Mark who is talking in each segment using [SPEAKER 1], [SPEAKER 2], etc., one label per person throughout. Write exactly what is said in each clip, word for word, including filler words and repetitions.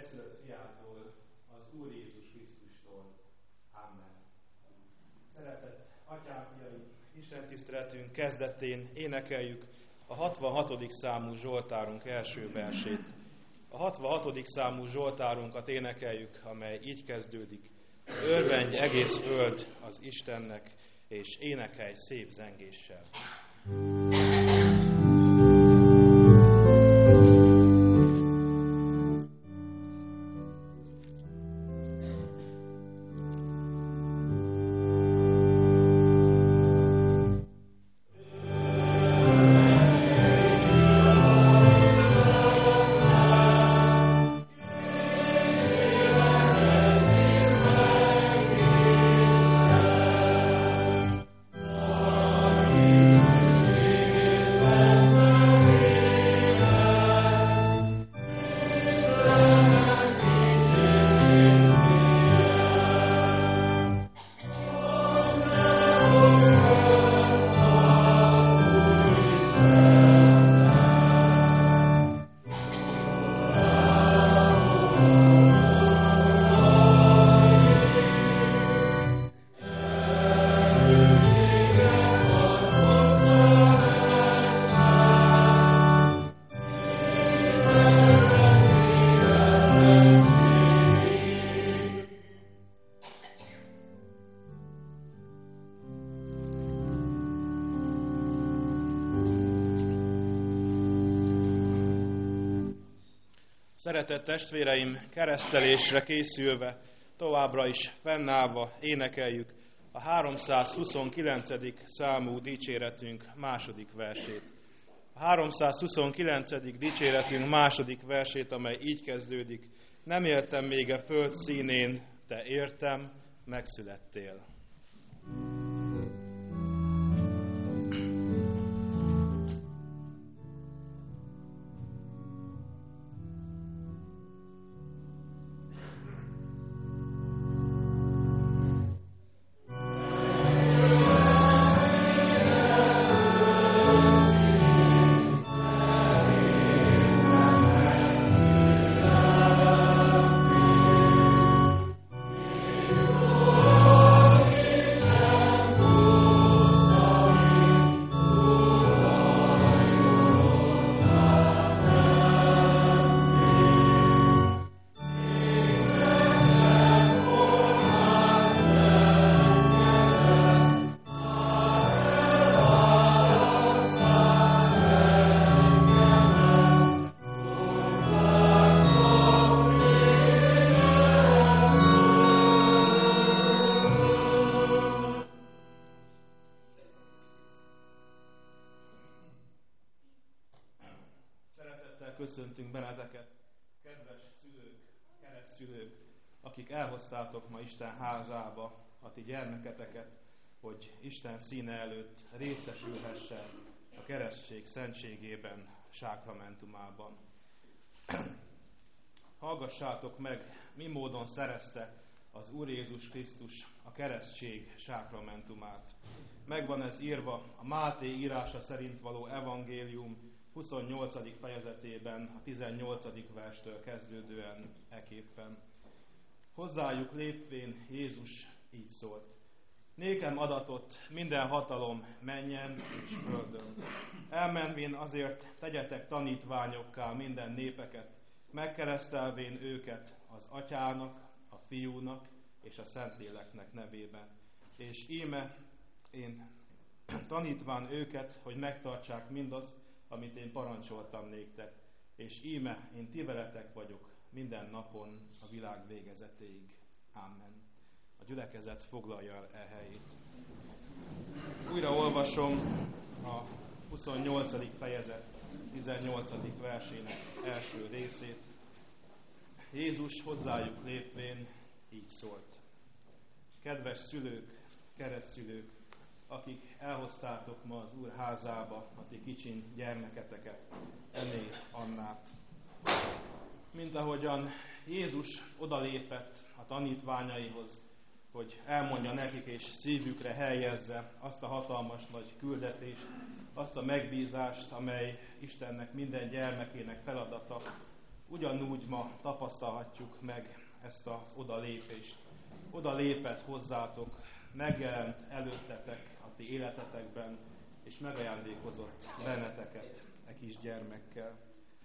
[SPEAKER 1] egyszülött fiától, az Úr Jézus Krisztustól. Amen. Szeretett atyám, fiai, Isten tiszteletünk kezdetén énekeljük a hatvanhatodik számú Zsoltárunk első versét. A hatvanhatodik számú Zsoltárunkat énekeljük, amely így kezdődik. Örvendj egész föld az Istennek, és énekelj szép zengéssel. Szeretett testvéreim, keresztelésre készülve, továbbra is fennállva énekeljük a háromszázhuszonkilencedik számú dicséretünk második versét. A háromszázhuszonkilencedik dicséretünk második versét, amely így kezdődik. Nem éltem még a föld színén, te értem, megszülettél. Köszöntünk benneteket, kedves szülők, keresztszülők, akik elhoztátok ma Isten házába a ti gyermeketeket, hogy Isten színe előtt részesülhessen a keresztség szentségében, sákramentumában. Hallgassátok meg, mi módon szerezte az Úr Jézus Krisztus a keresztség sákramentumát. Megvan ez írva a Máté írása szerint való evangélium huszonnyolcadik fejezetében, a tizennyolcadik verstől kezdődően eképpen. Hozzájuk lépvén Jézus így szólt. Nékem adatott minden hatalom mennyen és földön. Elmenvén azért tegyetek tanítványokká minden népeket, megkeresztelvén őket az Atyának, a Fiúnak és a Szentléleknek nevében. És íme én tanítván őket, hogy megtartsák mindazt, amit én parancsoltam néktek, és íme én ti veletek vagyok minden napon a világ végezetéig. Amen. A gyülekezet foglalja el e helyét. Újra olvasom a huszonnyolcadik fejezet tizennyolcadik versének első részét. Jézus hozzájuk lépvén így szólt. Kedves szülők, keresztszülők, akik elhoztátok ma az Úr házába a ti kicsin gyermeketeket, Ené Annát. Mint ahogyan Jézus odalépett a tanítványaihoz, hogy elmondja nekik és szívükre helyezze azt a hatalmas nagy küldetést, azt a megbízást, amely Istennek minden gyermekének feladata, ugyanúgy ma tapasztalhatjuk meg ezt az odalépést. Oda lépett hozzátok, megjelent előttetek a ti életetekben, és megajándékozott benneteket e kis gyermekkel.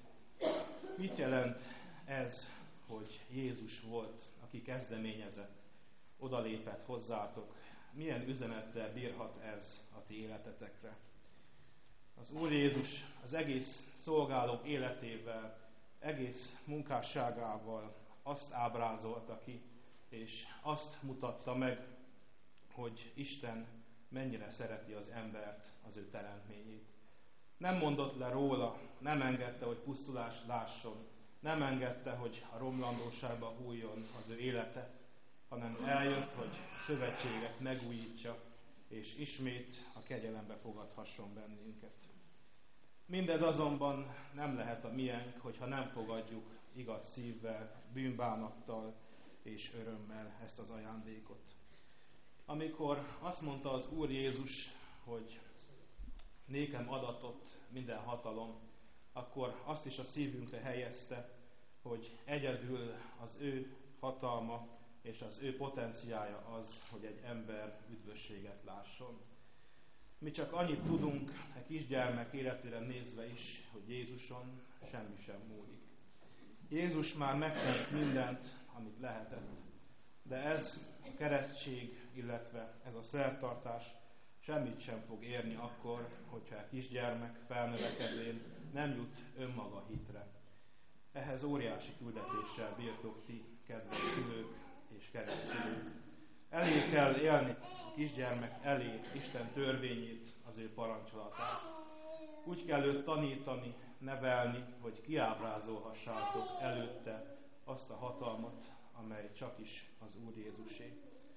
[SPEAKER 1] Mit jelent ez, hogy Jézus volt, aki kezdeményezett, odalépett hozzátok? Milyen üzenettel bírhat ez a ti életetekre? Az Úr Jézus az egész szolgálók életével, egész munkásságával azt ábrázolta ki, és azt mutatta meg, hogy Isten mennyire szereti az embert, az ő teremtményét. Nem mondott le róla, nem engedte, hogy pusztulást lásson, nem engedte, hogy a romlandóságba hulljon az ő élete, hanem eljött, hogy a szövetséget megújítsa, és ismét a kegyelembe fogadhasson bennünket. Mindez azonban nem lehet a miénk, hogyha nem fogadjuk igaz szívvel, bűnbánattal és örömmel ezt az ajándékot. Amikor azt mondta az Úr Jézus, hogy nékem adatott minden hatalom, akkor azt is a szívünkre helyezte, hogy egyedül az ő hatalma és az ő potenciája az, hogy egy ember üdvösséget lásson. Mi csak annyit tudunk egy kisgyermek életére nézve is, hogy Jézuson semmi sem múlik. Jézus már megtett mindent, amit lehetett, de ez a keresztség, illetve ez a szertartás semmit sem fog érni akkor, hogyha a kisgyermek felnövekedvén nem jut önmaga hitre. Ehhez óriási küldetéssel bírtok ti, kedves szülők és keresztszülők. Elé kell élni a kisgyermek elé Isten törvényét, az ő parancsolatát. Úgy kell őt tanítani, nevelni, hogy kiábrázolhassátok előtte azt a hatalmat, amely csak is az Úr Jézusé.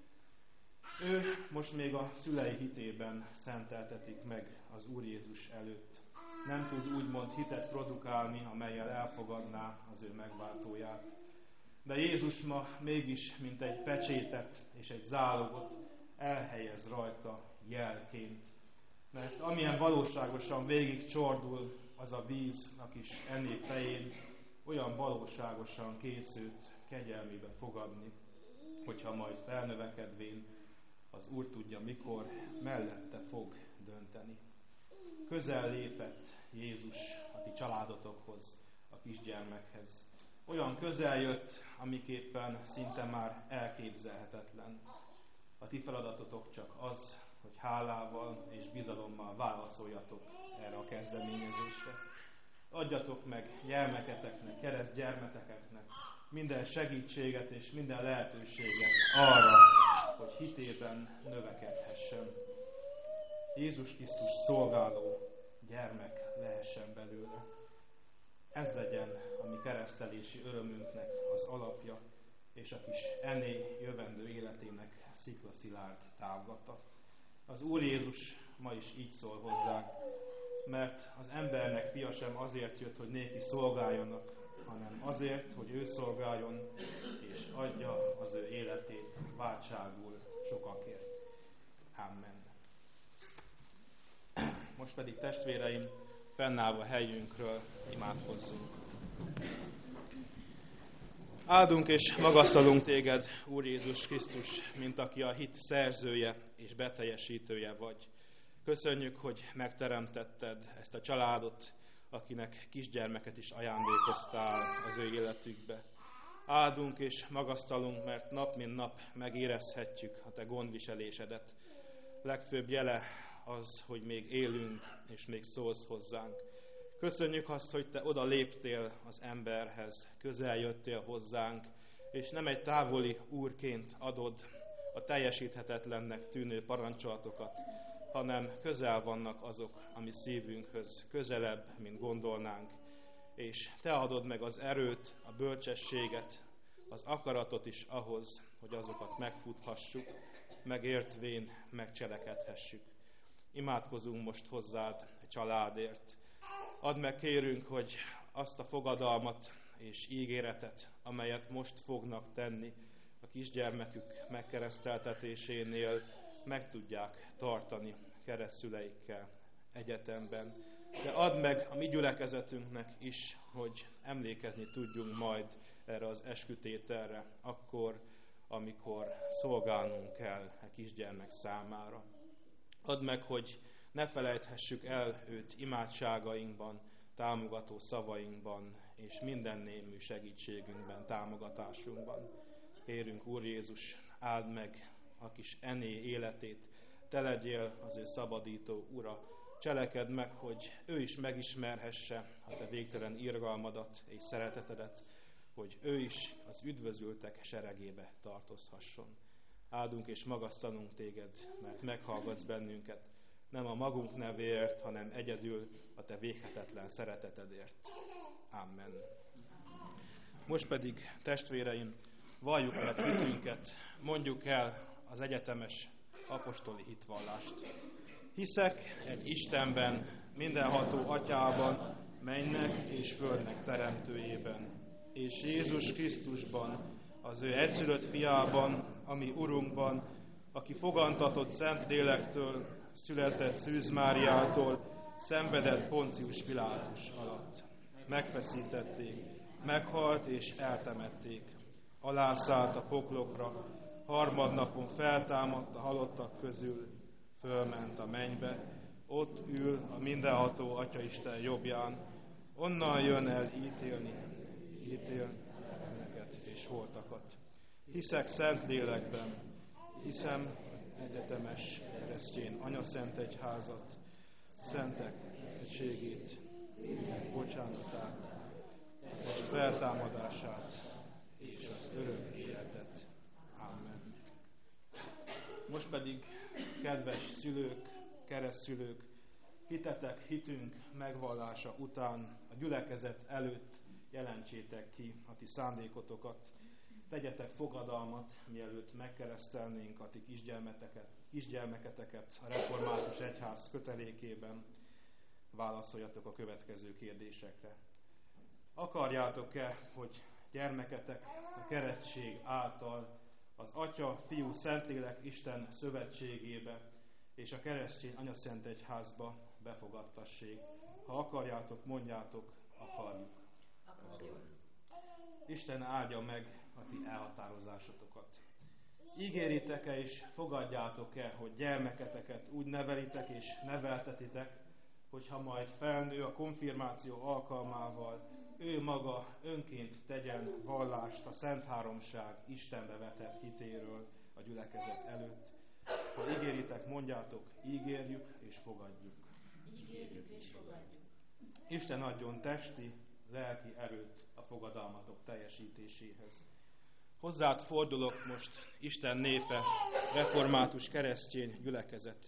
[SPEAKER 1] Ő most még a szülei hitében szenteltetik meg az Úr Jézus előtt. Nem tud úgymond hitet produkálni, amellyel elfogadná az ő megváltóját. De Jézus ma mégis, mint egy pecsétet és egy zálogot elhelyez rajta jelként. Mert amilyen valóságosan végig csordul az a víz a kis Enné fején, olyan valóságosan készült kegyelmébe fogadni, hogyha majd felnövekedvén az Úr tudja mikor, mellette fog dönteni. Közel lépett Jézus a ti családotokhoz, a kisgyermekhez. Olyan közel jött, amiképpen szinte már elképzelhetetlen. A ti feladatotok csak az, hogy hálával és bizalommal válaszoljatok erre a kezdeményezésre. Adjatok meg gyermeketeknek, keresztgyermeteknek minden segítséget és minden lehetőséget arra, hogy hitében növekedhessen. Jézus Krisztus szolgáló gyermek lehessen belőle. Ez legyen a mi keresztelési örömünknek az alapja, és a kis Enné jövendő életének sziklaszilárd távlata. Az Úr Jézus ma is így szól hozzánk, mert az embernek fia sem azért jött, hogy néki szolgáljanak, hanem azért, hogy ő szolgáljon, és adja az ő életét váltságul sokakért. Amen. Most pedig testvéreim, fennállva helyünkről imádkozzunk. Áldunk és magasztalunk téged, Úr Jézus Krisztus, mint aki a hit szerzője és beteljesítője vagy. Köszönjük, hogy megteremtetted ezt a családot, akinek kisgyermeket is ajándékoztál az ő életükbe. Áldunk és magasztalunk, mert nap mint nap megérezhetjük a te gondviselésedet. Legfőbb jele az, hogy még élünk és még szólsz hozzánk. Köszönjük azt, hogy te oda léptél az emberhez, közel jöttél hozzánk, és nem egy távoli úrként adod a teljesíthetetlennek tűnő parancsolatokat, hanem közel vannak azok, ami szívünkhöz közelebb, mint gondolnánk. És te adod meg az erőt, a bölcsességet, az akaratot is ahhoz, hogy azokat megfuthassuk, megértvén megcselekedhessük. Imádkozunk most hozzád a családért. Add meg, kérünk, hogy azt a fogadalmat és ígéretet, amelyet most fognak tenni a kisgyermekük megkereszteltetésénél, meg tudják tartani keresztszüleikkel egyetemben. de add meg a mi gyülekezetünknek is, hogy emlékezni tudjunk majd erre az eskütételre, akkor, amikor szolgálnunk kell a kisgyermek számára. Add meg, hogy ne felejthessük el őt imádságainkban, támogató szavainkban, és minden némű segítségünkben, támogatásunkban. Kérünk, Úr Jézus, áld meg a kis Ené életét, te legyél az ő szabadító ura. Cselekedd meg, hogy ő is megismerhesse a te végtelen irgalmadat és szeretetedet, hogy ő is az üdvözültek seregébe tartozhasson. Áldunk és magasztalunk téged, mert meghallgatsz bennünket, nem a magunk nevéért, hanem egyedül a te véghetetlen szeretetedért. Amen. Most pedig, testvéreim, valljuk meg hitünket, mondjuk el az egyetemes apostoli hitvallást. Hiszek egy Istenben, mindenható Atyában, mennynek és földnek teremtőjében, és Jézus Krisztusban, az ő egyszülött fiában, ami Urunkban, aki fogantatott Szent Lélektől, született Szűz Máriától, szenvedett Poncius Pilátus alatt. Megfeszítették, meghalt és eltemették. Alászállt a poklokra, harmadnapon feltámadt a halottak közül, fölment a mennybe, ott ül a mindenható Atyaisten jobbján, onnan jön el ítélni, ítél benneket és holtakat. Hiszek Szent Lélekben, hiszem egyetemes keresztény anyaszent egyházat, szentek egységét, bocsánatát, és feltámadását és az örök életet. Amen. Most pedig, kedves szülők, keresztszülők, hitetek, hitünk megvallása után a gyülekezet előtt jelentsétek ki a ti szándékotokat, tegyetek fogadalmat, mielőtt megkeresztelnénk a ti kisgyermeketeket, kisgyermeketeket a református egyház kötelékében. Válaszoljatok a következő kérdésekre. Akarjátok-e, hogy gyermeketek a keresztség által az Atya, Fiú, Szentlélek Isten szövetségébe és a keresztény anyaszent egyházba befogadtassék? Ha akarjátok, mondjátok, akarjuk. Akarjuk. Isten áldja meg a ti elhatározásotokat. Ígéritek-e és fogadjátok-e, hogy gyermeketeket úgy nevelitek és neveltetitek, hogyha majd felnő a konfirmáció alkalmával, ő maga önként tegyen vallást a Szent Háromság Istenbe vetett hitéről a gyülekezet előtt? Ha ígéritek, mondjátok, ígérjük és fogadjuk.
[SPEAKER 2] Ígérjük és fogadjuk.
[SPEAKER 1] Isten adjon testi, lelki erőt a fogadalmatok teljesítéséhez. Hozzád fordulok most, Isten népe, református keresztény gyülekezet.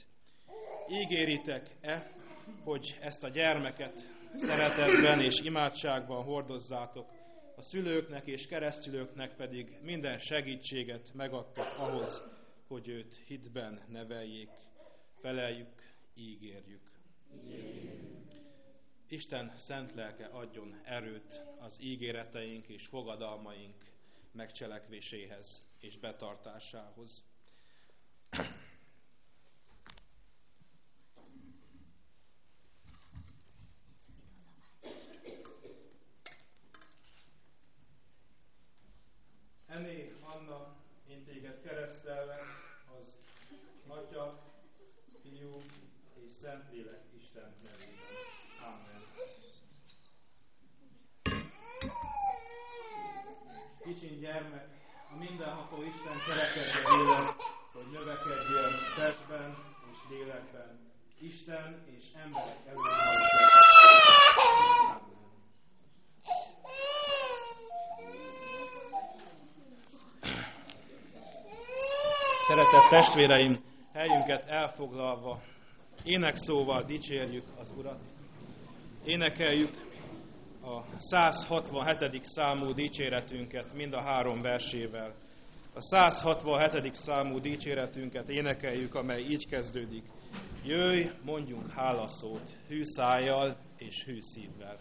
[SPEAKER 1] Ígéritek-e, hogy ezt a gyermeket szeretetben és imádságban hordozzátok, a szülőknek és keresztülőknek pedig minden segítséget megadtok ahhoz, hogy őt hitben neveljék. Feleljük, ígérjük. ígérjük. Isten szent lelke adjon erőt az ígéreteink és fogadalmaink megcselekvéséhez és betartásához. Ené, Anna, én téged keresztellek az Atya, Fiú és Szentlélek Isten nevében. Amen. Kicsin gyermek, a mindenható Isten kerekedje élet, hogy növekedjön testben és lélekben, Isten és emberek előtt. Amen. Szeretett testvéreim, helyünket elfoglalva, énekszóval dicsérjük az Urat. Énekeljük a száz hatvanhetedik számú dicséretünket mind a három versével. A száz hatvanhetedik számú dicséretünket énekeljük, amely így kezdődik. Jöjj, mondjunk hálaszót, hű szájjal és hű szívvel.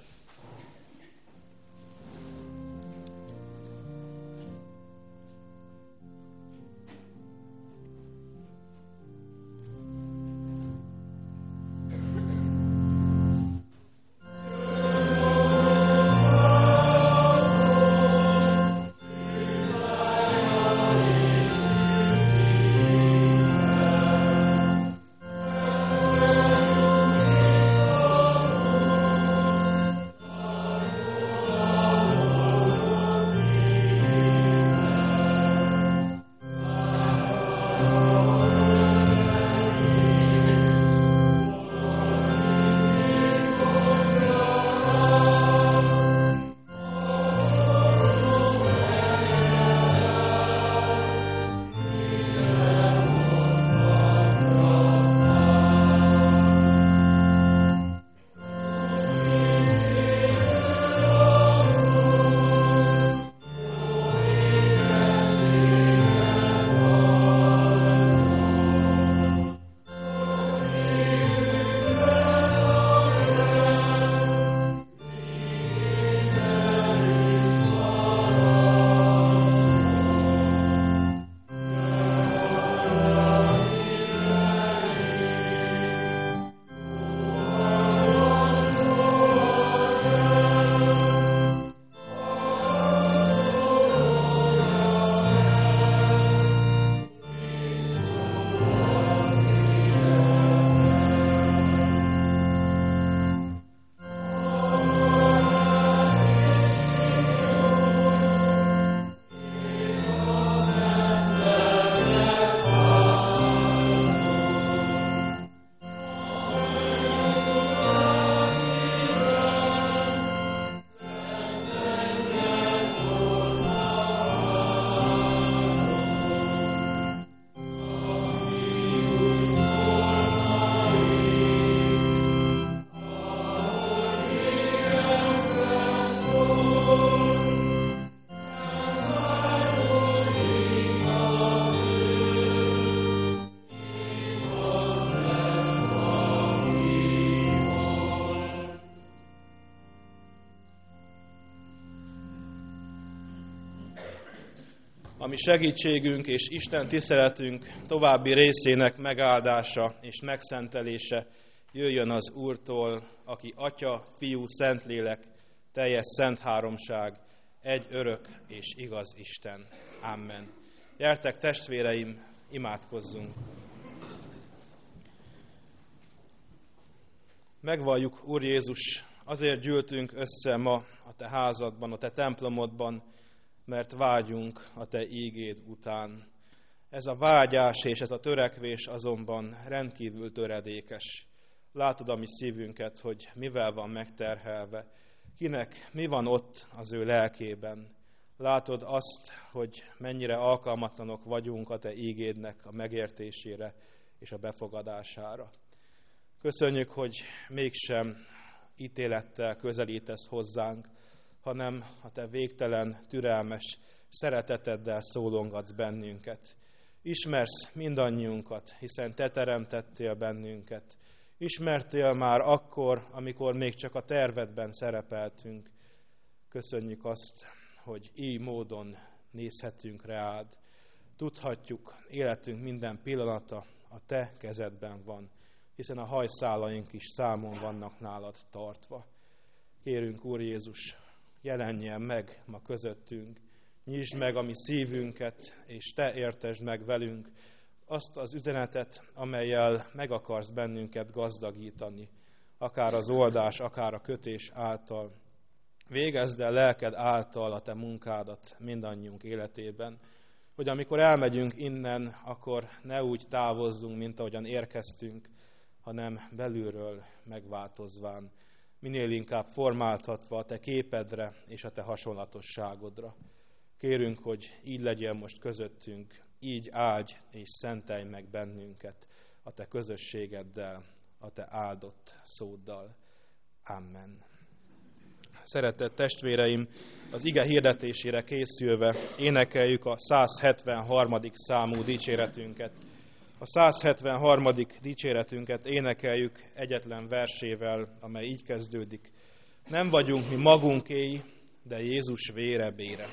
[SPEAKER 1] A mi segítségünk és Isten tiszteletünk további részének megáldása és megszentelése jöjjön az Úrtól, aki Atya, Fiú, Szentlélek, teljes szent háromság, egy örök és igaz Isten. Amen. Gyertek, testvéreim, imádkozzunk! Megvalljuk, Úr Jézus, azért gyűltünk össze ma a Te házadban, a Te templomodban, mert vágyunk a Te ígéd után. Ez a vágyás és ez a törekvés azonban rendkívül töredékes. Látod a mi szívünket, hogy mivel van megterhelve, kinek mi van ott az ő lelkében. Látod azt, hogy mennyire alkalmatlanok vagyunk a Te ígédnek a megértésére és a befogadására. Köszönjük, hogy mégsem ítélettel közelítesz hozzánk, hanem a Te végtelen, türelmes szereteteddel szólongatsz bennünket. Ismersz mindannyiunkat, hiszen Te teremtettél bennünket. Ismertél már akkor, amikor még csak a tervedben szerepeltünk. Köszönjük azt, hogy így módon nézhetünk rád. Tudhatjuk, életünk minden pillanata a Te kezedben van, hiszen a hajszálaink is számon vannak nálad tartva. Kérünk, Úr Jézus, jelenjen meg ma közöttünk, nyisd meg a mi szívünket, és Te értesd meg velünk azt az üzenetet, amellyel meg akarsz bennünket gazdagítani, akár az oldás, akár a kötés által. Végezd el lelked által a Te munkádat mindannyiunk életében, hogy amikor elmegyünk innen, akkor ne úgy távozzunk, mint ahogyan érkeztünk, hanem belülről megváltozván, minél inkább formáltatva a Te képedre és a Te hasonlatosságodra. Kérünk, hogy így legyen most közöttünk, így áldj és szentelj meg bennünket a Te közösségeddel, a Te áldott szóddal. Amen. Szeretett testvéreim, az ige hirdetésére készülve énekeljük a száz hetvenharmadik számú dicséretünket. A száz hetvenharmadik dicséretünket énekeljük egyetlen versével, amely így kezdődik. Nem vagyunk mi magunkéi, de Jézus vére bére.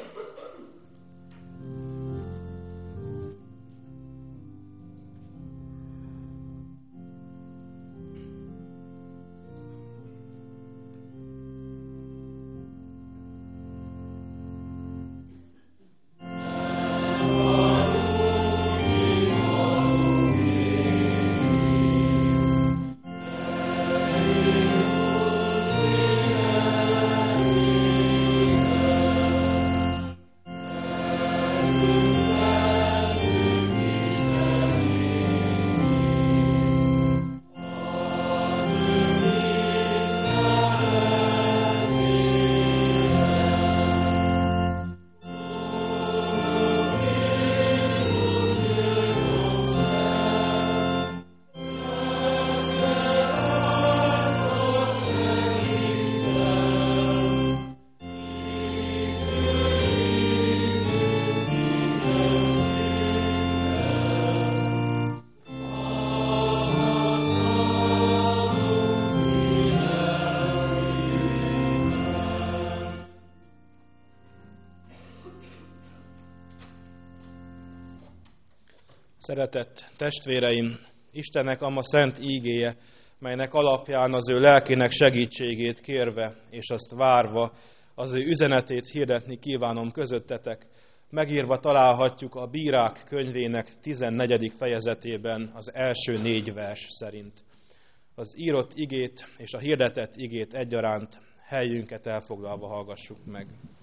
[SPEAKER 1] Szeretett testvéreim, Istennek ama szent ígéje, melynek alapján az ő lelkének segítségét kérve és azt várva, az ő üzenetét hirdetni kívánom közöttetek, megírva találhatjuk a Bírák könyvének tizennegyedik fejezetében az első négy vers szerint. Az írott igét és a hirdetett igét egyaránt helyünket elfoglalva hallgassuk meg.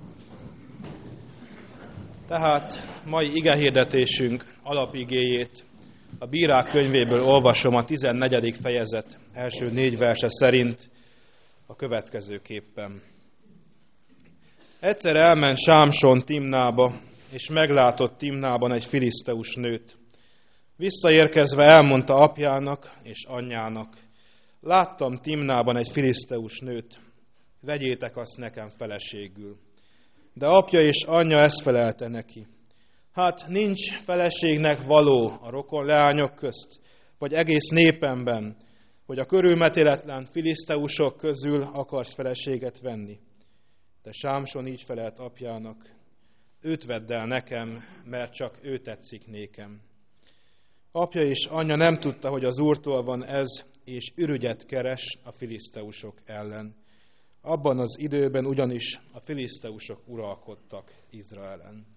[SPEAKER 1] Tehát mai igehirdetésünk alapigéjét a Bírák könyvéből olvasom a tizennegyedik fejezet első négy verse szerint a következőképpen. Egyszer elment Sámson Timnába, és meglátott Timnában egy filiszteus nőt. Visszaérkezve elmondta apjának és anyjának: láttam Timnában egy filiszteus nőt, vegyétek azt nekem feleségül. De apja és anyja ezt felelte neki: hát nincs feleségnek való a rokon leányok közt, vagy egész népemben, hogy a körülmetéletlen filiszteusok közül akarsz feleséget venni. De Sámson így felelt apjának: őt vedd el nekem, mert csak ő tetszik nékem. Apja és anyja nem tudta, hogy az Úrtól van ez, és ürügyet keres a filiszteusok ellen. Abban az időben ugyanis a filiszteusok uralkodtak Izraelen.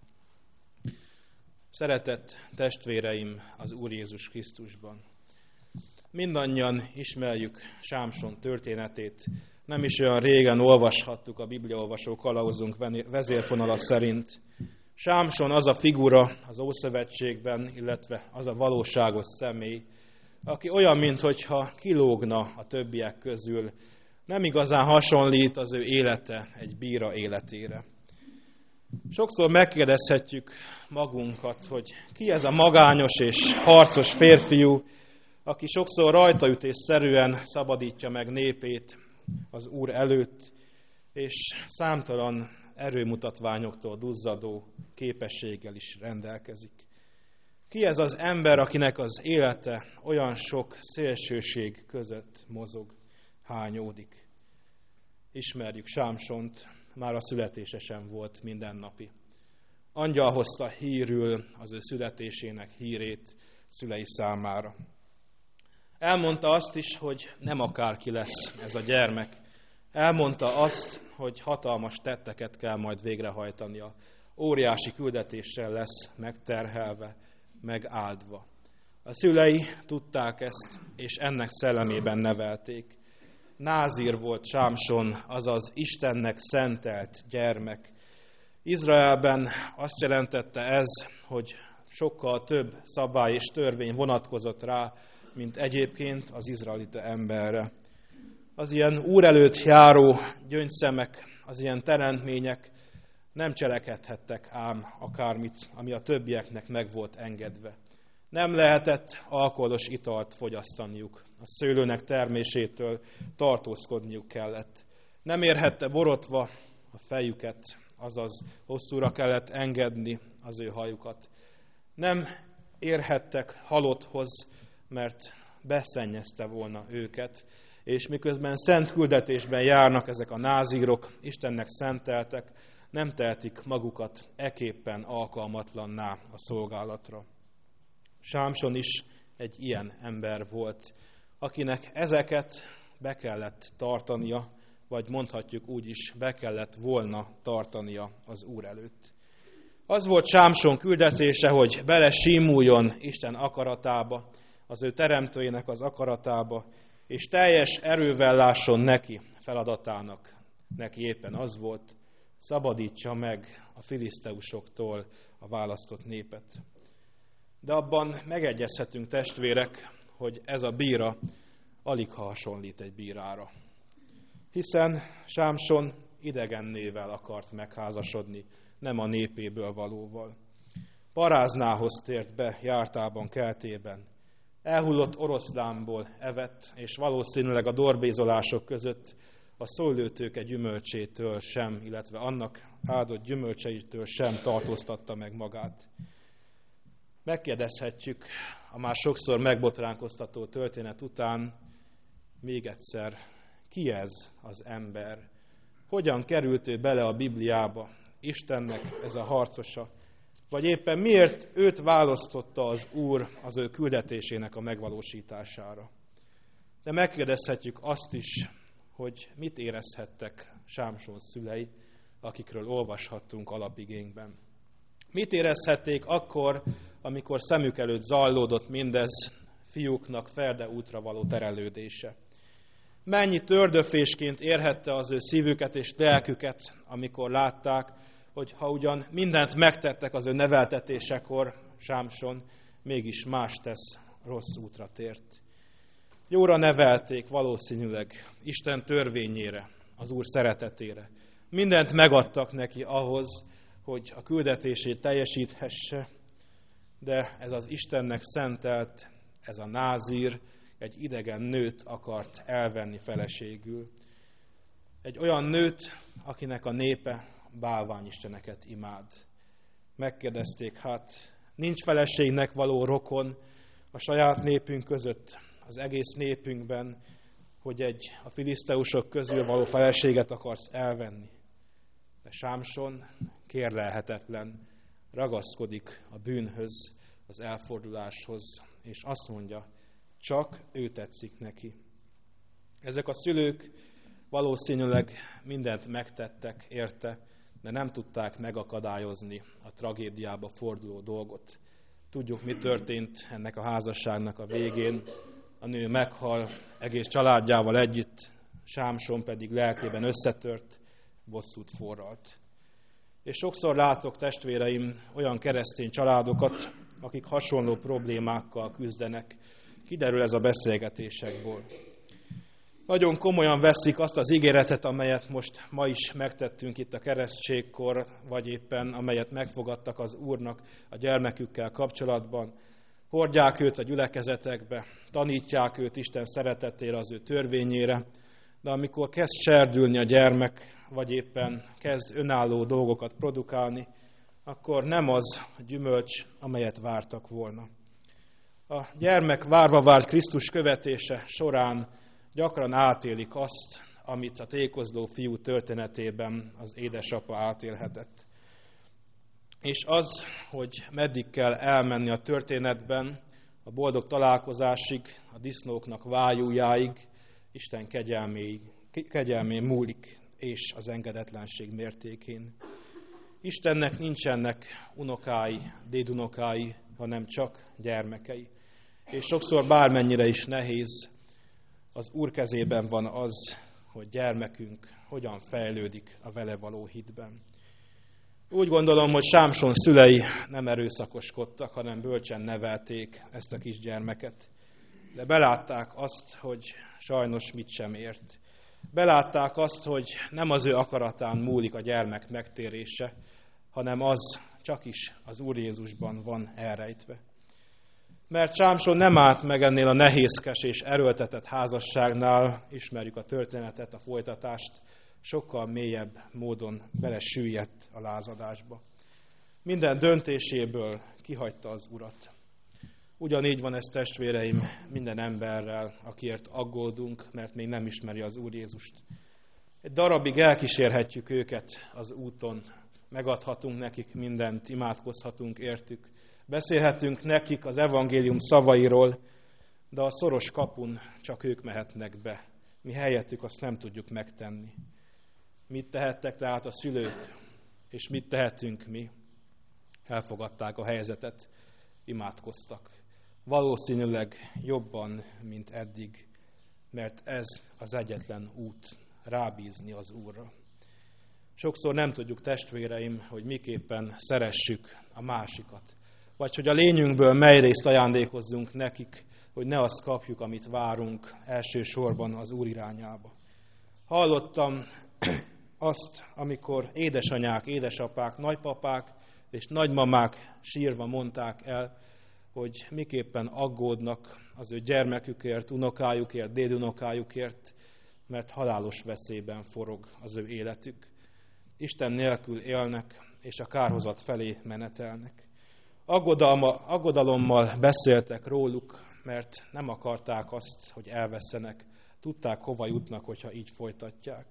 [SPEAKER 1] Szeretett testvéreim az Úr Jézus Krisztusban! Mindannyian ismerjük Sámson történetét. Nem is olyan régen olvashattuk a bibliaolvasó kalauzunk vezérfonala szerint. Sámson az a figura az Ószövetségben, illetve az a valóságos személy, aki olyan, minthogyha kilógna a többiek közül, nem igazán hasonlít az ő élete egy bíra életére. Sokszor megkérdezhetjük magunkat, hogy ki ez a magányos és harcos férfiú, aki sokszor rajtaütésszerűen szabadítja meg népét az Úr előtt, és számtalan erőmutatványoktól duzzadó képességgel is rendelkezik. Ki ez az ember, akinek az élete olyan sok szélsőség között mozog, hányódik? Ismerjük Sámsont, már a születése sem volt mindennapi. Angyal hozta hírül az ő születésének hírét szülei számára. Elmondta azt is, hogy nem akárki lesz ez a gyermek. Elmondta azt, hogy hatalmas tetteket kell majd végrehajtania. Óriási küldetéssel lesz megterhelve, megáldva. A szülei tudták ezt, és ennek szellemében nevelték. Názír volt Sámson, azaz Istennek szentelt gyermek. Izraelben azt jelentette ez, hogy sokkal több szabály és törvény vonatkozott rá, mint egyébként az izraelita emberre. Az ilyen Úr előtt járó gyöngyszemek, az ilyen teremtmények nem cselekedhettek ám akármit, ami a többieknek meg volt engedve. Nem lehetett alkoholos italt fogyasztaniuk. A szőlőnek termésétől tartózkodniuk kellett. Nem érhette borotva a fejüket, azaz hosszúra kellett engedni az ő hajukat. Nem érhettek halotthoz, mert beszennyezte volna őket, és miközben szent küldetésben járnak ezek a názírok, Istennek szenteltek, nem tehetik magukat eképpen alkalmatlanná a szolgálatra. Sámson is egy ilyen ember volt, akinek ezeket be kellett tartania, vagy mondhatjuk úgy is, be kellett volna tartania az Úr előtt. Az volt Sámson küldetése, hogy bele símuljon Isten akaratába, az ő teremtőjének az akaratába, és teljes erővel lásson neki feladatának. Neki éppen az volt, szabadítsa meg a filiszteusoktól a választott népet. De abban megegyezhetünk, testvérek, hogy ez a bíra alig hasonlít egy bírára. Hiszen Sámson idegen nével akart megházasodni, nem a népéből valóval. Paráznához tért be jártában, keltében. Elhullott oroszlánból evett, és valószínűleg a dorbézolások között a szőlőtőke gyümölcsétől sem, illetve annak áldott gyümölcseitől sem tartóztatta meg magát. Megkérdezhetjük a már sokszor megbotránkoztató történet után még egyszer, ki ez az ember? Hogyan került ő bele a Bibliába? Istennek ez a harcosa? Vagy éppen miért őt választotta az Úr az ő küldetésének a megvalósítására? De megkérdezhetjük azt is, hogy mit érezhettek Sámson szülei, akikről olvashattunk alapigénkben. Mit érezhették akkor, amikor szemük előtt zajlódott mindez fiúknak Ferde útra való terelődése? Mennyi tördöfésként érhette az ő szívüket és lelküket, amikor látták, hogy ha ugyan mindent megtettek az ő neveltetésekor, Sámson mégis más tesz, rossz útra tért. Jóra nevelték valószínűleg Isten törvényére, az Úr szeretetére. Mindent megadtak neki ahhoz, hogy a küldetését teljesíthesse, de ez az Istennek szentelt, ez a názír egy idegen nőt akart elvenni feleségül. Egy olyan nőt, akinek a népe bálványisteneket imád. Megkérdezték, hát nincs feleségnek való rokon a saját népünk között, az egész népünkben, hogy egy a filiszteusok közül való feleséget akarsz elvenni. De Sámson kérlelhetetlen, ragaszkodik a bűnhöz, az elforduláshoz, és azt mondja, csak ő tetszik neki. Ezek a szülők valószínűleg mindent megtettek érte, de nem tudták megakadályozni a tragédiába forduló dolgot. Tudjuk, mi történt ennek a házasságnak a végén. A nő meghal, egész családjával együtt, Sámson pedig lelkében összetört, bosszút forralt. És sokszor látok, testvéreim, olyan keresztény családokat, akik hasonló problémákkal küzdenek. Kiderül ez a beszélgetésekből. Nagyon komolyan veszik azt az ígéretet, amelyet most ma is megtettünk itt a keresztségkor, vagy éppen amelyet megfogadtak az Úrnak a gyermekükkel kapcsolatban. Hordják őt a gyülekezetekbe, tanítják őt Isten szeretetére, az ő törvényére, de amikor kezd serdülni a gyermek, vagy éppen kezd önálló dolgokat produkálni, akkor nem az a gyümölcs, amelyet vártak volna. A gyermek várva várt Krisztus követése során gyakran átélik azt, amit a tékozló fiú történetében az édesapa átélhetett. És az, hogy meddig kell elmenni a történetben, a boldog találkozásig, a disznóknak vájújáig, Isten kegyelmén múlik, és az engedetlenség mértékén. Istennek nincsenek unokái, dédunokái, hanem csak gyermekei. És sokszor bármennyire is nehéz, az Úr kezében van az, hogy gyermekünk hogyan fejlődik a vele való hitben. Úgy gondolom, hogy Sámson szülei nem erőszakoskodtak, hanem bölcsen nevelték ezt a kisgyermeket. De belátták azt, hogy sajnos mit sem ért. Belátták azt, hogy nem az ő akaratán múlik a gyermek megtérése, hanem az csak is az Úr Jézusban van elrejtve. Mert Sámson nem állt meg ennél a nehézkes és erőltetett házasságnál, ismerjük a történetet, a folytatást, sokkal mélyebb módon belesüllyedt a lázadásba. Minden döntéséből kihagyta az Urat. Ugyanígy van ez, testvéreim, minden emberrel, akiért aggódunk, mert még nem ismeri az Úr Jézust. Egy darabig elkísérhetjük őket az úton, megadhatunk nekik mindent, imádkozhatunk értük, beszélhetünk nekik az evangélium szavairól, de a szoros kapun csak ők mehetnek be. Mi helyettük azt nem tudjuk megtenni. Mit tehettek tehát a szülők, és mit tehetünk mi? Elfogadták a helyzetet, imádkoztak. Valószínűleg jobban, mint eddig, mert ez az egyetlen út, rábízni az Úrra. Sokszor nem tudjuk, testvéreim, hogy miképpen szeressük a másikat, vagy hogy a lényünkből mely részt ajándékozzunk nekik, hogy ne azt kapjuk, amit várunk, elsősorban az Úr irányába. Hallottam azt, amikor édesanyák, édesapák, nagypapák és nagymamák sírva mondták el, hogy miképpen aggódnak az ő gyermekükért, unokájukért, dédunokájukért, mert halálos veszélyben forog az ő életük. Isten nélkül élnek, és a kárhozat felé menetelnek. Aggodalma, aggodalommal beszéltek róluk, mert nem akarták azt, hogy elvesszenek. Tudták, hova jutnak, hogyha így folytatják.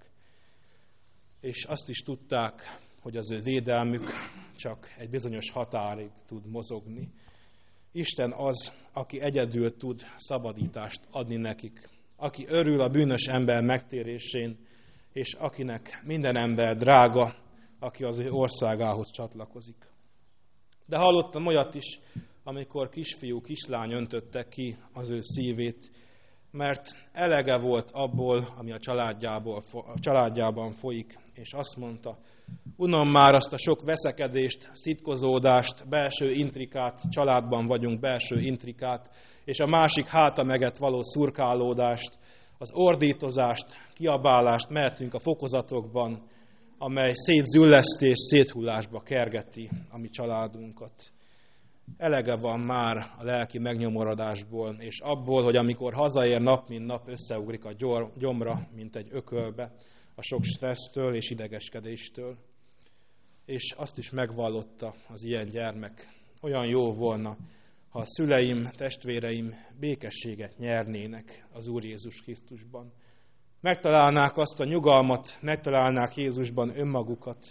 [SPEAKER 1] És azt is tudták, hogy az ő védelmük csak egy bizonyos határig tud mozogni. Isten az, aki egyedül tud szabadítást adni nekik, aki örül a bűnös ember megtérésén, és akinek minden ember drága, aki az ő országához csatlakozik. De hallottam olyat is, amikor kisfiú, kislány öntötte ki az ő szívét, mert elege volt abból, ami a, családjából, a családjában folyik, és azt mondta, unom már azt a sok veszekedést, szitkozódást, belső intrikát, családban vagyunk, belső intrikát, és a másik háta meget való szurkálódást, az ordítozást, kiabálást mehetünk a fokozatokban, amely szétzüllesztés, széthullásba kergeti a mi családunkat. Elege van már a lelki megnyomorodásból, és abból, hogy amikor hazaér nap, mint nap összeugrik a gyomra, mint egy ökölbe, a sok stressztől és idegeskedéstől. És azt is megvallotta az ilyen gyermek. Olyan jó volna, ha a szüleim, testvéreim békességet nyernének az Úr Jézus Krisztusban. Megtalálnák azt a nyugalmat, megtalálnák Jézusban önmagukat,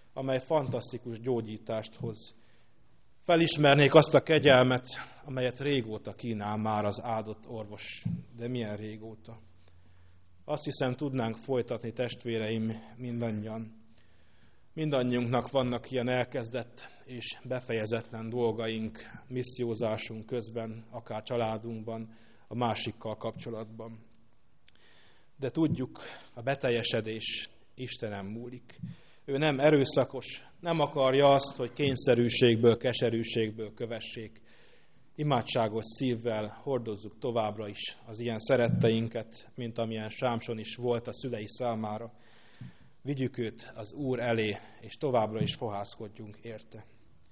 [SPEAKER 1] amely fantasztikus gyógyítást hoz. Felismernék azt a kegyelmet, amelyet régóta kínál már az áldott orvos. De milyen régóta? Azt hiszem, tudnánk folytatni, testvéreim, mindannyian. Mindannyiunknak vannak ilyen elkezdett és befejezetlen dolgaink, missziózásunk közben, akár családunkban, a másikkal kapcsolatban. De tudjuk, a beteljesedés Istenen múlik. Ő nem erőszakos, nem akarja azt, hogy kényszerűségből, keserűségből kövessék. Imádságos szívvel hordozzuk továbbra is az ilyen szeretteinket, mint amilyen Sámson is volt a szülei számára. Vigyük őt az Úr elé, és továbbra is fohászkodjunk érte.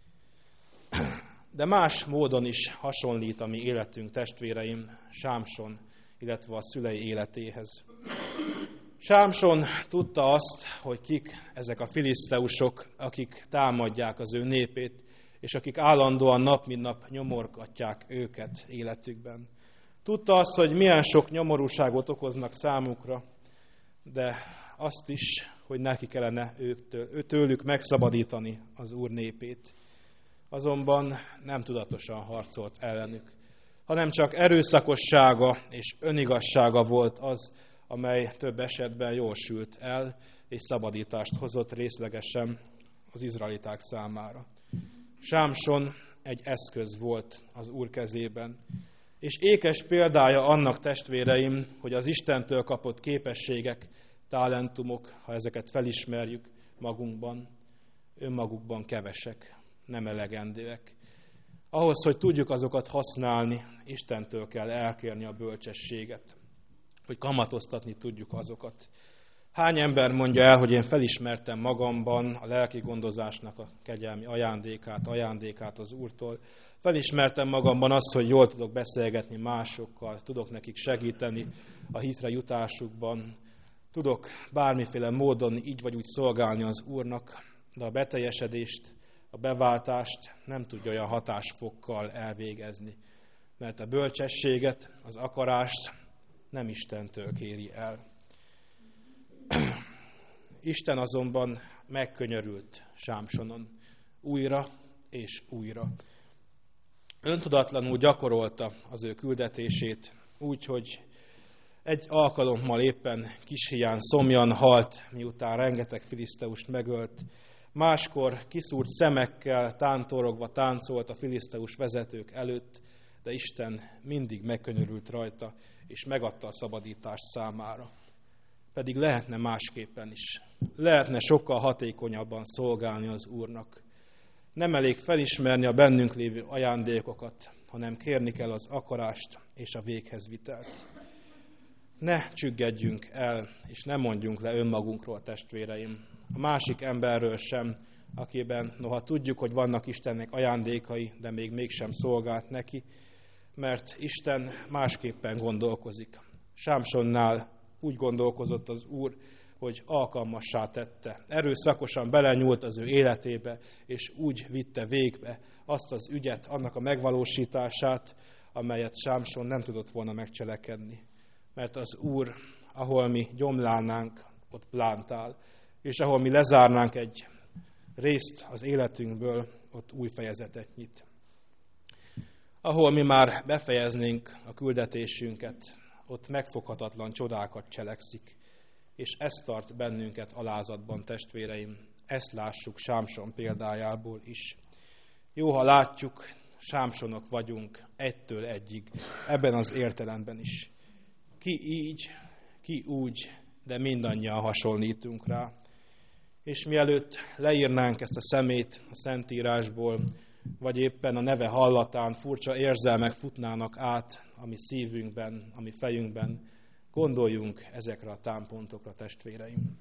[SPEAKER 1] De más módon is hasonlít a mi életünk, testvéreim, Sámson, illetve a szülei életéhez. Sámson tudta azt, hogy kik ezek a filiszteusok, akik támadják az ő népét, és akik állandóan nap mint nap nyomorgatják őket életükben. Tudta azt, hogy milyen sok nyomorúságot okoznak számukra, de azt is, hogy neki kellene őktől, tőlük megszabadítani az Úr népét. Azonban nem tudatosan harcolt ellenük, hanem csak erőszakossága és önigazsága volt az, amely több esetben jól sült el, és szabadítást hozott részlegesen az izraeliták számára. Sámson egy eszköz volt az Úr kezében, és ékes példája annak, testvéreim, hogy az Istentől kapott képességek, talentumok, ha ezeket felismerjük magunkban, önmagukban kevesek, nem elegendőek. Ahhoz, hogy tudjuk azokat használni, Istentől kell elkérni a bölcsességet, hogy kamatoztatni tudjuk azokat. Hány ember mondja el, hogy én felismertem magamban a lelki gondozásnak a kegyelmi ajándékát, ajándékát az Úrtól. Felismertem magamban azt, hogy jól tudok beszélgetni másokkal, tudok nekik segíteni a hitre jutásukban, tudok bármiféle módon így vagy úgy szolgálni az Úrnak, de a beteljesedést, a beváltást nem tudja olyan hatásfokkal elvégezni, mert a bölcsességet, az akarást nem Istentől kéri el. Isten azonban megkönyörült Sámsonon újra és újra. Öntudatlanul gyakorolta az ő küldetését, úgy, hogy egy alkalommal éppen kis híján szomjan halt, miután rengeteg filiszteust megölt. Máskor kiszúrt szemekkel tántorogva táncolt a filiszteus vezetők előtt, de Isten mindig megkönyörült rajta, és megadta a szabadítást számára. Pedig lehetne másképpen is. Lehetne sokkal hatékonyabban szolgálni az Úrnak. Nem elég felismerni a bennünk lévő ajándékokat, hanem kérni kell az akarást és a véghezvitelt. Ne csüggedjünk el, és ne mondjunk le önmagunkról, testvéreim. A másik emberről sem, akiben noha tudjuk, hogy vannak Istennek ajándékai, de még mégsem szolgált neki, mert Isten másképpen gondolkozik. Sámsonnál úgy gondolkozott az Úr, hogy alkalmassá tette. Erőszakosan belenyúlt az ő életébe, és úgy vitte végbe azt az ügyet, annak a megvalósítását, amelyet Sámson nem tudott volna megcselekedni. Mert az Úr, ahol mi gyomlálnánk, ott plántál, és ahol mi lezárnánk egy részt az életünkből, ott új fejezetet nyit. Ahol mi már befejeznénk a küldetésünket, ott megfoghatatlan csodákat cselekszik, és ez tart bennünket alázatban, testvéreim. Ezt lássuk Sámson példájából is. Jó, ha látjuk, Sámsonok vagyunk egytől egyig, ebben az értelemben is. Ki így, ki úgy, de mindannyian hasonlítunk rá. És mielőtt leírnánk ezt a szemét a Szentírásból, vagy éppen a neve hallatán furcsa érzelmek futnának át a mi szívünkben, a mi fejünkben, gondoljunk ezekre a támpontokra, testvéreim.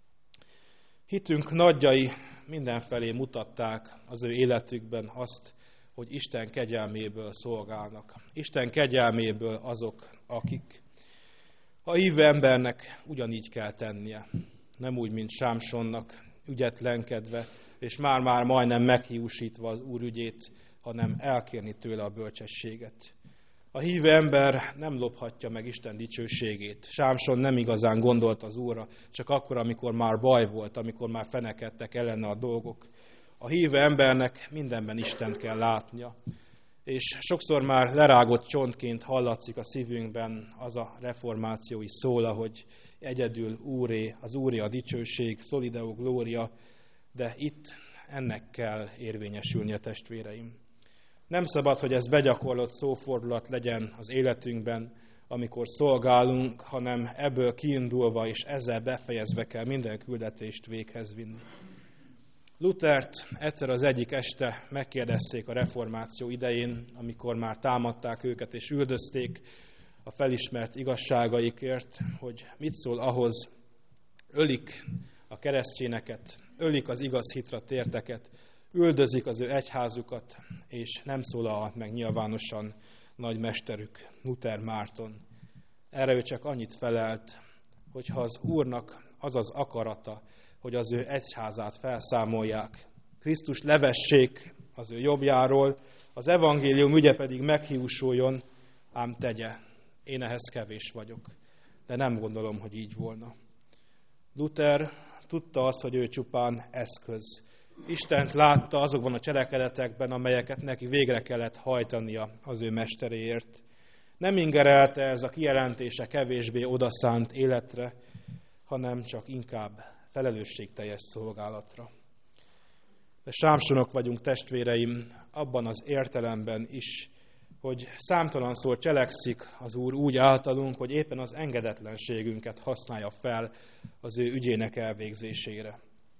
[SPEAKER 1] Hitünk nagyjai mindenfelé mutatták az ő életükben azt, hogy Isten kegyelméből szolgálnak. Isten kegyelméből azok, akik. A hívő embernek ugyanígy kell tennie, nem úgy, mint Sámsonnak, ügyetlenkedve, és már-már majdnem meghiúsítva az Úr ügyét, hanem elkérni tőle a bölcsességet. A hívő ember nem lophatja meg Isten dicsőségét. Sámson nem igazán gondolt az Úrra, csak akkor, amikor már baj volt, amikor már fenekedtek ellene a dolgok. A hívő embernek mindenben Istent kell látnia. És sokszor már lerágott csontként hallatszik a szívünkben az a reformációi szóla, hogy egyedül Úré, az Úré a dicsőség, Solideo Gloria, de itt ennek kell érvényesülni a testvéreim. Nem szabad, hogy ez begyakorlott szófordulat legyen az életünkben, amikor szolgálunk, hanem ebből kiindulva és ezzel befejezve kell minden küldetést véghez vinni. Luthert egyszer az egyik este megkérdezték a reformáció idején, amikor már támadták őket és üldözték a felismert igazságaikért, hogy mit szól ahhoz, ölik a keresztényeket, ölik az igaz hitre térteket, üldözik az ő egyházukat, és nem szólalhat meg nyilvánosan nagymesterük, Luther Márton. Erre ő csak annyit felelt, hogy ha az Úrnak az az akarata, hogy az ő egyházát felszámolják, Krisztus levessék az ő jobbjáról, az evangélium ügye pedig meghiúsuljon, ám tegye, én ehhez kevés vagyok. De nem gondolom, hogy így volna. Luther tudta azt, hogy ő csupán eszköz. Istent látta azokban a cselekedetekben, amelyeket neki végre kellett hajtania az ő mesteréért. Nem ingerelte ez a kijelentése kevésbé odaszánt életre, hanem csak inkább felelősségteljes szolgálatra. De Sámsonok vagyunk, testvéreim, abban az értelemben is, hogy számtalanszor cselekszik az Úr úgy általunk, hogy éppen az engedetlenségünket használja fel az ő ügyének elvégzésére.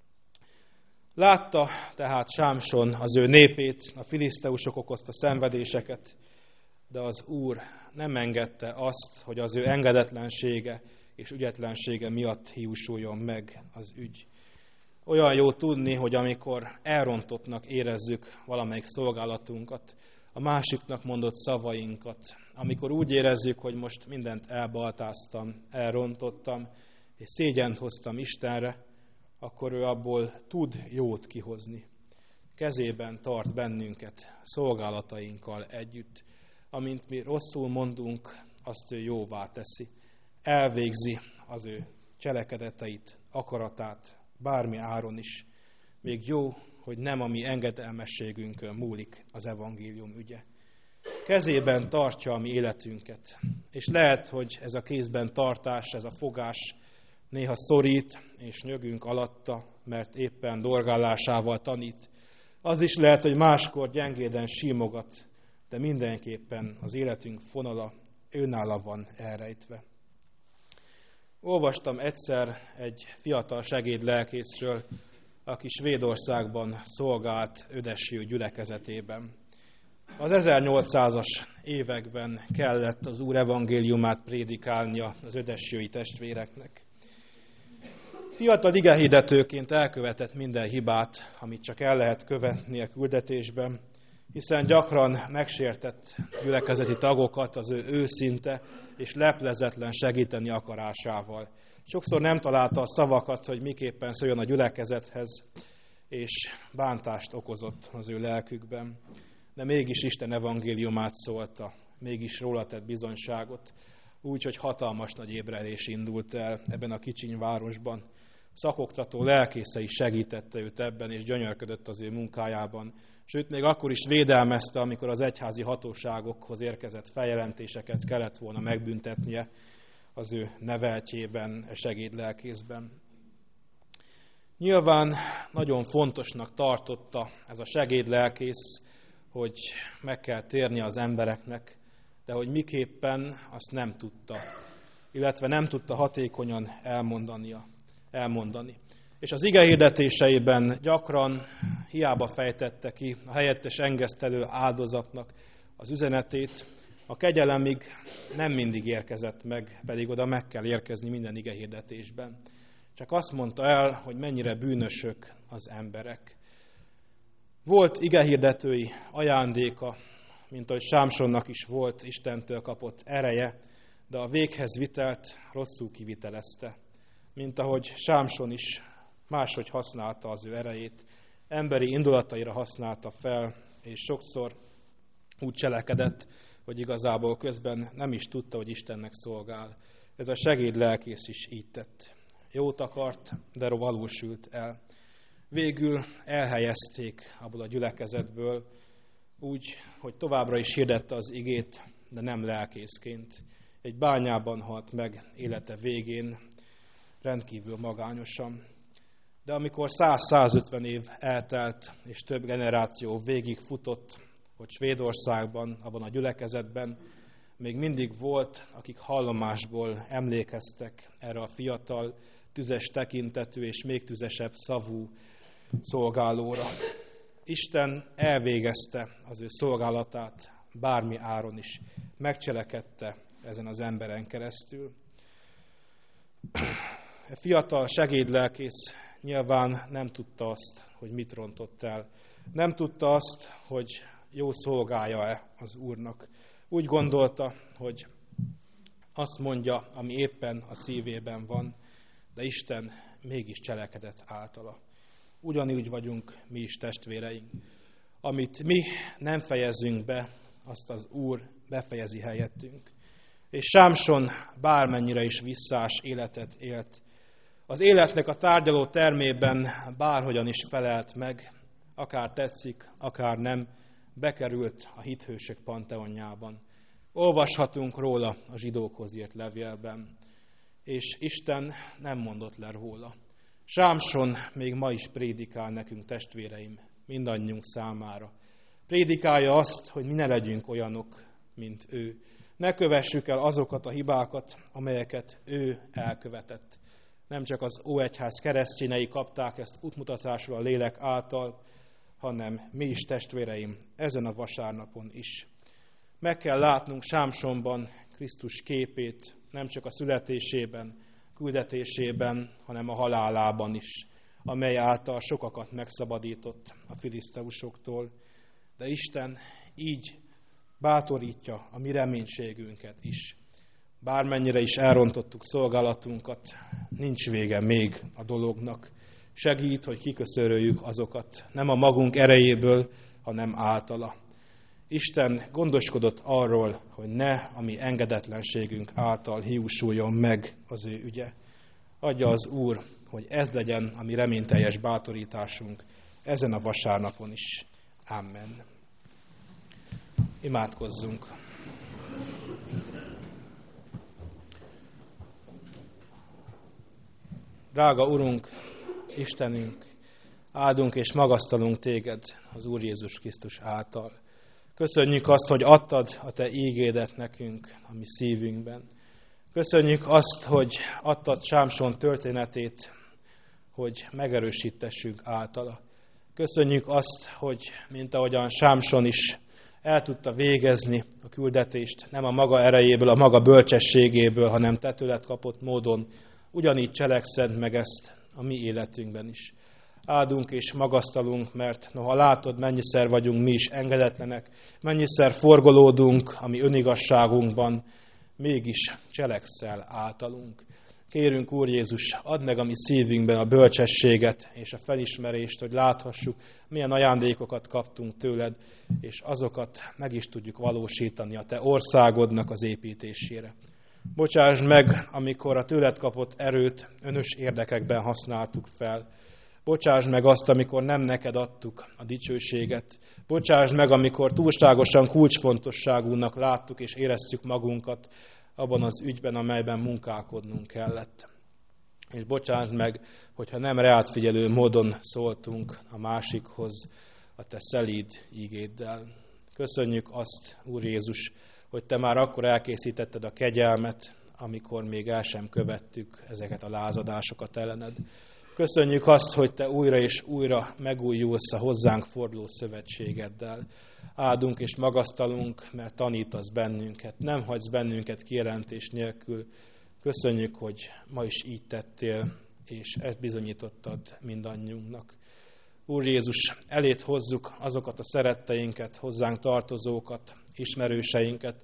[SPEAKER 1] Látta tehát Sámson az ő népét, a filiszteusok okozta szenvedéseket, de az Úr nem engedte azt, hogy az ő engedetlensége és ügyetlensége miatt hiúsuljon meg az ügy. Olyan jó tudni, hogy amikor elrontottnak érezzük valamelyik szolgálatunkat, a másiknak mondott szavainkat, amikor úgy érezzük, hogy most mindent elbaltáztam, elrontottam, és szégyent hoztam Istenre, akkor ő abból tud jót kihozni. Kezében tart bennünket szolgálatainkkal együtt. Amint mi rosszul mondunk, azt ő jóvá teszi. Elvégzi az ő cselekedeteit, akaratát, bármi áron is. Még jó, hogy nem a mi engedelmességünkön múlik az evangélium ügye. Kezében tartja a mi életünket. És lehet, hogy ez a kézben tartás, ez a fogás néha szorít, és nyögünk alatta, mert éppen dorgálásával tanít. Az is lehet, hogy máskor gyengéden símogat, de mindenképpen az életünk fonala őnála van elrejtve. Olvastam egyszer egy fiatal segédlelkészről, aki Svédországban szolgált Ödesső gyülekezetében. Az ezernyolcszázas években kellett az Úr evangéliumát prédikálnia az ödessői testvéreknek. Fiatal igehirdetőként elkövetett minden hibát, amit csak el lehet követni a küldetésben, hiszen gyakran megsértett gyülekezeti tagokat az ő őszinte és leplezetlen segíteni akarásával. Sokszor nem találta a szavakat, hogy miképpen szóljon a gyülekezethez, és bántást okozott az ő lelkükben. De mégis Isten evangéliumát szólta, mégis róla tett bizonyságot, úgy, hogy hatalmas nagy ébredés indult el ebben a kicsiny városban. Szakoktató lelkészei segítette őt ebben, és gyönyörködött az ő munkájában. Sőt, még akkor is védelmezte, amikor az egyházi hatóságokhoz érkezett feljelentéseket kellett volna megbüntetnie az ő neveltjében, a segédlelkészben. Nyilván nagyon fontosnak tartotta ez a segédlelkész, hogy meg kell térni az embereknek, de hogy miképpen, azt nem tudta, illetve nem tudta hatékonyan elmondania, elmondani. És az igehirdetéseiben gyakran hiába fejtette ki a helyettes engesztelő áldozatnak az üzenetét, a kegyelemig nem mindig érkezett meg, pedig oda meg kell érkezni minden igehirdetésben. Csak azt mondta el, hogy mennyire bűnösök az emberek. Volt igehirdetői ajándéka, mint ahogy Sámsonnak is volt, Istentől kapott ereje, de a véghez vitelt rosszul kivitelezte. Mint ahogy Sámson is máshogy használta az ő erejét, emberi indulataira használta fel, és sokszor úgy cselekedett, hogy igazából közben nem is tudta, hogy Istennek szolgál. Ez a segédlelkész is így tett. Jót akart, de valósult el. Végül elhelyezték abból a gyülekezetből, úgy, hogy továbbra is hirdette az igét, de nem lelkészként. Egy bányában halt meg élete végén, rendkívül magányosan. De amikor száz-százötven év eltelt, és több generáció végig futott, hogy Svédországban, abban a gyülekezetben még mindig volt, akik hallomásból emlékeztek erre a fiatal, tüzes tekintetű és még tüzesebb szavú szolgálóra. Isten elvégezte az ő szolgálatát bármi áron is. Megcselekedte ezen az emberen keresztül. A fiatal segédlelkész nyilván nem tudta azt, hogy mit rontott el. Nem tudta azt, hogy jó szolgálja-e az Úrnak. Úgy gondolta, hogy azt mondja, ami éppen a szívében van, de Isten mégis cselekedett általa. Ugyanúgy vagyunk mi is, testvéreink. Amit mi nem fejezünk be, azt az Úr befejezi helyettünk. És Sámson bármennyire is visszás életet élt, az életnek a tárgyaló termében bárhogyan is felelt meg, akár tetszik, akár nem, bekerült a hithősök panteonjában. Olvashatunk róla a zsidókhoz írt levélben, és Isten nem mondott le róla. Sámson még ma is prédikál nekünk, testvéreim, mindannyiunk számára. Prédikálja azt, hogy mi ne legyünk olyanok, mint ő. Ne kövessük el azokat a hibákat, amelyeket ő elkövetett. Nem csak az Óegyház keresztényei kapták ezt útmutatásról a lélek által, hanem mi is, testvéreim, ezen a vasárnapon is. Meg kell látnunk Sámsonban Krisztus képét, nem csak a születésében, küldetésében, hanem a halálában is, amely által sokakat megszabadított a filiszteusoktól. De Isten így bátorítja a mi reménységünket is. Bármennyire is elrontottuk szolgálatunkat, nincs vége még a dolognak. Segít, hogy kiköszöröljük azokat, nem a magunk erejéből, hanem általa. Isten gondoskodott arról, hogy ne a mi engedetlenségünk által hiúsuljon meg az ő ügye. Adja az Úr, hogy ez legyen a mi reményteljes bátorításunk ezen a vasárnapon is. Amen. Imádkozzunk. Drága Urunk, Istenünk, áldunk és magasztalunk Téged az Úr Jézus Krisztus által. Köszönjük azt, hogy adtad a Te ígédet nekünk a mi szívünkben. Köszönjük azt, hogy adtad Sámson történetét, hogy megerősítessünk általa. Köszönjük azt, hogy mint ahogyan Sámson is el tudta végezni a küldetést, nem a maga erejéből, a maga bölcsességéből, hanem Te tőled kapott módon, ugyanígy cselekszed meg ezt a mi életünkben is. Áldunk és magasztalunk, mert noha látod, mennyiszer vagyunk mi is engedetlenek, mennyiszer forgolódunk a mi önigazságunkban, mégis cselekszel általunk. Kérünk, Úr Jézus, add meg a mi szívünkben a bölcsességet és a felismerést, hogy láthassuk, milyen ajándékokat kaptunk tőled, és azokat meg is tudjuk valósítani a Te országodnak az építésére. Bocsásd meg, amikor a tőled kapott erőt önös érdekekben használtuk fel. Bocsásd meg azt, amikor nem neked adtuk a dicsőséget. Bocsásd meg, amikor túlságosan kulcsfontosságúnak láttuk és éreztük magunkat abban az ügyben, amelyben munkálkodnunk kellett. És bocsásd meg, hogyha nem reált figyelő módon szóltunk a másikhoz a Te szelíd ígéddel. Köszönjük azt, Úr Jézus, hogy Te már akkor elkészítetted a kegyelmet, amikor még el sem követtük ezeket a lázadásokat ellened. Köszönjük azt, hogy Te újra és újra megújulsz a hozzánk forduló szövetségeddel. Áldunk és magasztalunk, mert tanítasz bennünket, nem hagysz bennünket kijelentés nélkül. Köszönjük, hogy ma is így tettél, és ezt bizonyítottad mindannyiunknak. Úr Jézus, elét hozzuk azokat a szeretteinket, hozzánk tartozókat, ismerőseinket,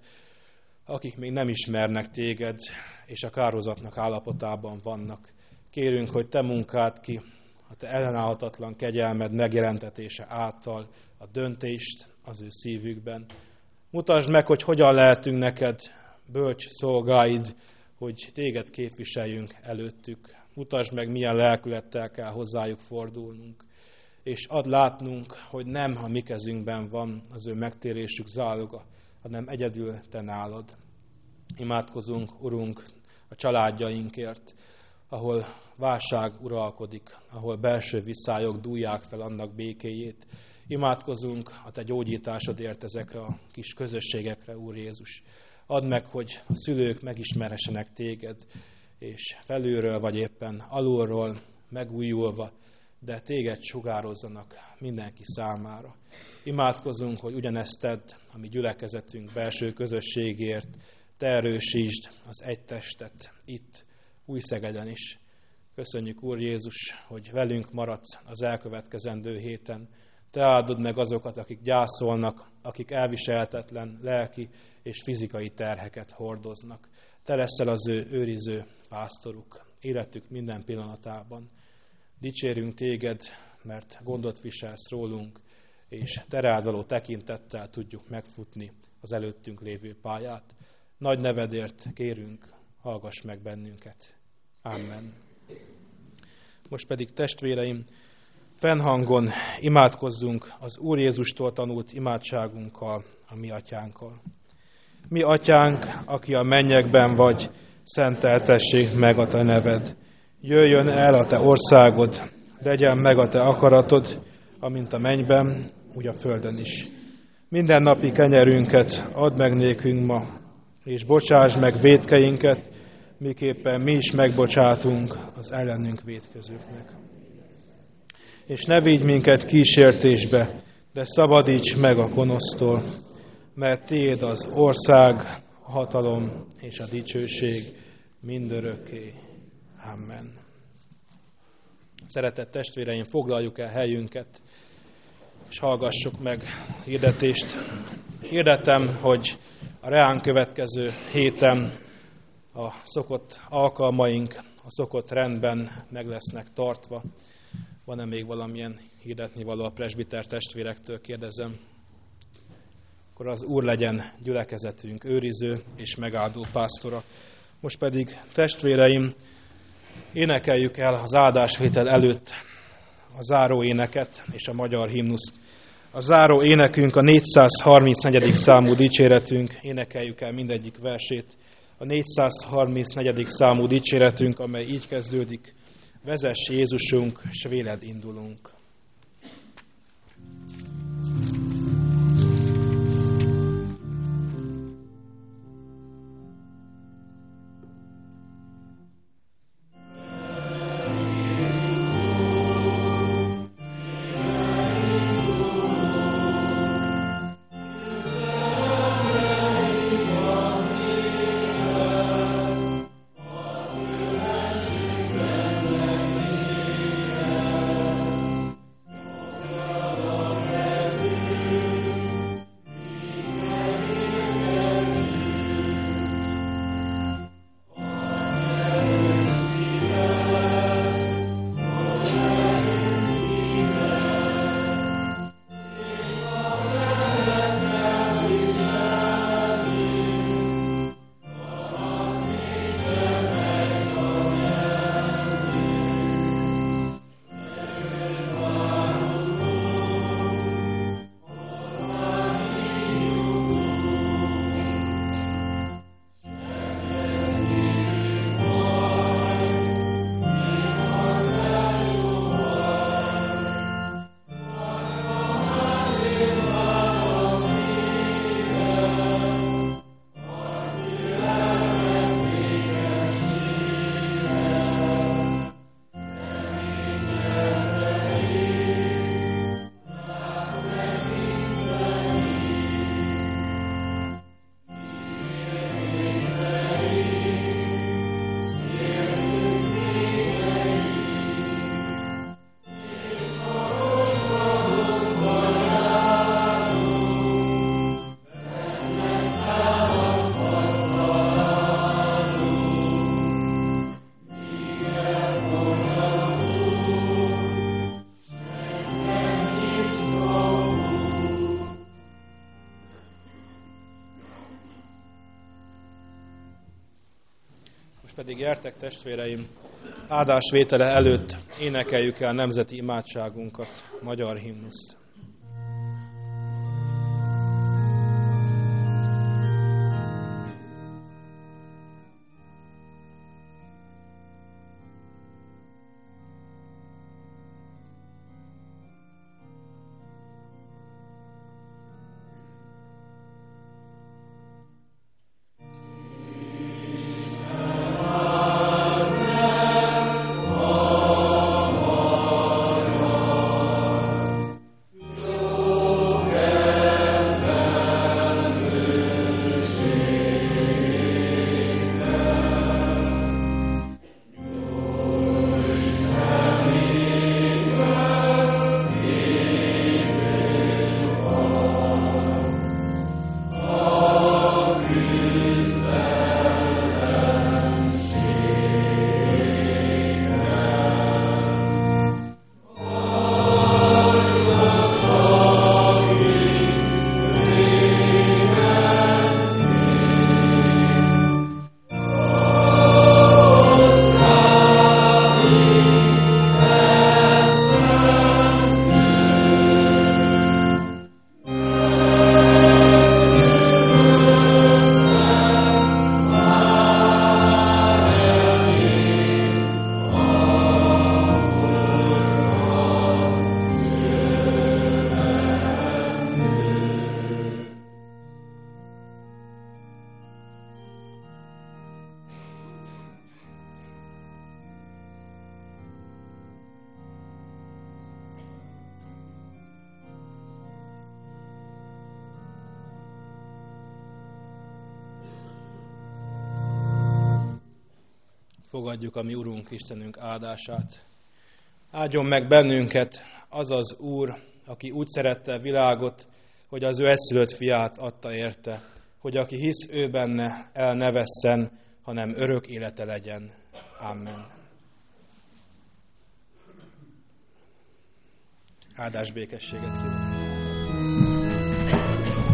[SPEAKER 1] akik még nem ismernek Téged, és a kárhozatnak állapotában vannak. Kérünk, hogy Te munkáld ki a Te ellenállhatatlan kegyelmed megjelentetése által a döntést az ő szívükben. Mutasd meg, hogy hogyan lehetünk neked bölcs szolgáid, hogy téged képviseljünk előttük. Mutasd meg, milyen lelkülettel kell hozzájuk fordulnunk. És add látnunk, hogy nem a mi kezünkben van az ő megtérésük záloga, hanem egyedül te nálad. Imádkozunk, Urunk, a családjainkért, ahol válság uralkodik, ahol belső visszályok dúlják fel annak békéjét. Imádkozunk a te gyógyításodért ezekre a kis közösségekre, Úr Jézus. Add meg, hogy a szülők megismerhessenek téged, és felülről vagy éppen alulról megújulva, de téged sugározzanak mindenki számára. Imádkozunk, hogy ugyanezt tedd a mi gyülekezetünk belső közösségért, te erősítsd az egy testet itt, Újszegeden is. Köszönjük, Úr Jézus, hogy velünk maradsz az elkövetkezendő héten. Te áldod meg azokat, akik gyászolnak, akik elviselhetetlen lelki és fizikai terheket hordoznak. Te leszel az ő őriző pásztoruk, életük minden pillanatában. Dicsérünk téged, mert gondot viselsz rólunk, és te rád való tekintettel tudjuk megfutni az előttünk lévő pályát. Nagy nevedért kérünk, hallgass meg bennünket. Amen. Most pedig, testvéreim, fennhangon imádkozzunk az Úr Jézustól tanult imádságunkkal, a mi atyánkkal. Mi atyánk, aki a mennyekben vagy, szenteltessék meg a te neved. Jöjjön el a te országod, legyen meg a te akaratod, amint a mennyben, úgy a földön is. Minden napi kenyerünket add meg nékünk ma, és bocsásd meg vétkeinket, miképpen mi is megbocsátunk az ellenünk vétkezőknek. És ne vigy minket kísértésbe, de szabadíts meg a gonosztól, mert tiéd az ország, a hatalom és a dicsőség mindörökké. Amen. Szeretett testvéreim, foglaljuk el helyünket, és hallgassuk meg hirdetést. Hirdetem, hogy a reán következő héten a szokott alkalmaink, a szokott rendben meg lesznek tartva. Van-e még valamilyen hirdetni való a presbiter testvérektől, kérdezem. Akkor az Úr legyen gyülekezetünk őriző és megáldó pásztora. Most pedig, testvéreim, énekeljük el az áldásvétel előtt a záró éneket és a magyar himnuszt. A záró énekünk a négyszázharmincnegyedik számú dicséretünk, énekeljük el mindegyik versét. A négyszázharmincnegyedik számú dicséretünk, amely így kezdődik: vezess Jézusunk, s véled indulunk. Most pedig gyertek, testvéreim, áldásvétele előtt énekeljük el nemzeti imádságunkat, magyar himnuszt. Fogadjuk a mi Urunk Istenünk áldását. Áldjon meg bennünket az az Úr, aki úgy szerette a világot, hogy az ő egyszülött fiát adta érte, hogy aki hisz ő benne, el ne vesszen, hanem örök élete legyen. Amen. Áldás békességet kívánok.